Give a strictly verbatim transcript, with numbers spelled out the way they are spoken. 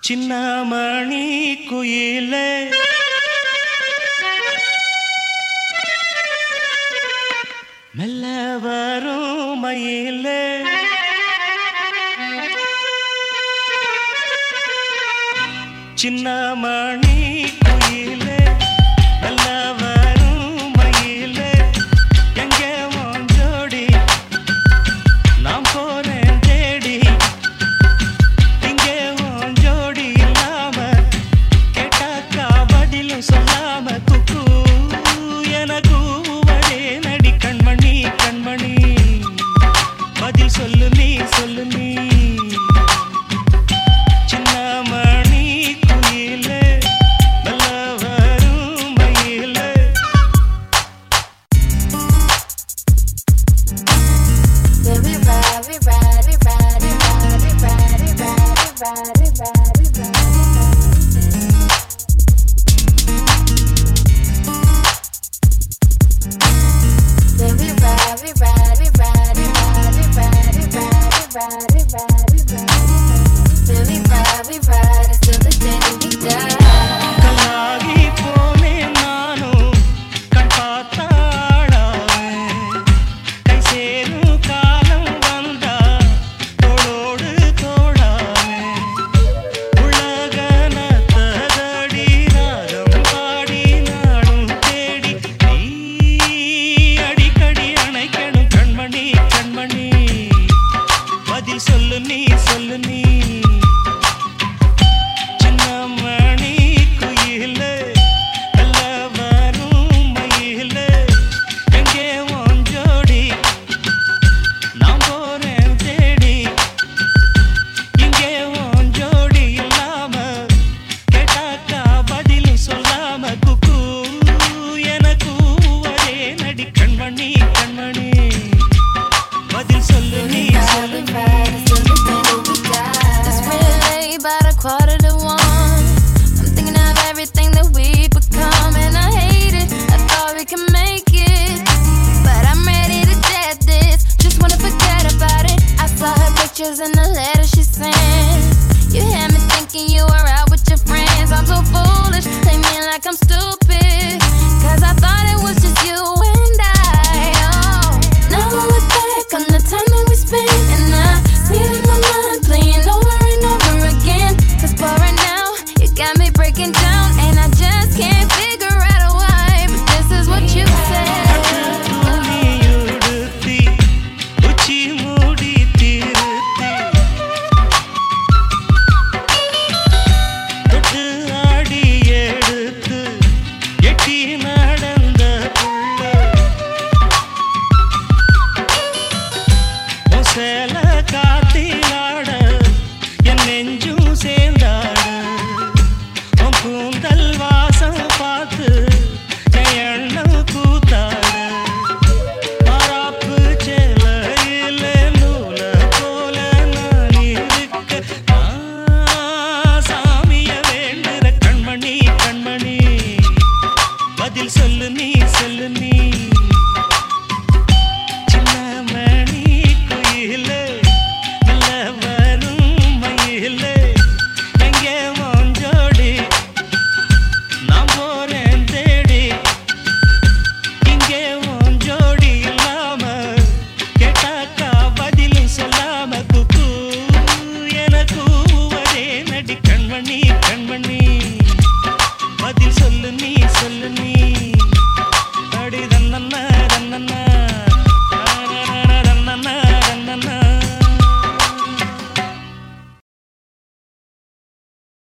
சின்னமணி குயிலே மெல்ல வரும் மயிலே சின்னமணி குயிலே மெல்ல வரும் மயிலே எங்கே உன் ஜோடி நான் போறேன் தேடி இங்கே உன் ஜோடி இல்லாம கேட்டாக்கா பதிலும் சொல்லாம குக்கு எனக்கு வடே நடி கண்மணி கண்மணி பதில் சொல்லு நீ சொல்லு நீ சொல்லு நீ சொல்லு நீ சின்னமணி குயிலே மெல்ல வரும் மயிலே எங்கே உன் ஜோடி நான் போறேன் தேடி இங்கே உன் ஜோடி இல்லாம கேட்டாக்கா பதிலும் சொல்லாம குக்கு எனக்கு ஒரே நடி கண்மணி கண்மணி பதில் சொல்லு நீ சொல்லு About a quarter to one, I'm thinking of everything that we've become, and I hate it. I thought we could make it, but I'm ready to dead this. Just wanna forget about it. I saw her pictures in the letter she sent. You had me thinking you were out with your friends. I'm so foolish, play me like I'm stupid, cause I thought it was just you and I. Oh, now I look back on the time that we spent, and I see it in my mind playing over and over again. Cause for right now, you got me breaking down, and I just can't figure out why, but this is what you said. சொல்லு நீ சொல்லு நீ சின்னமணி குயிலே மெல்ல வரும் மயிலே எங்கே உன் ஜோடி நான் போறேன் தேடி இங்கே உன் ஜோடி இல்லாம கேட்டாக்கா பதிலும் சொல்லாம குக்கு எனக்கு ஒரே நடி கண்மணி கண்மணி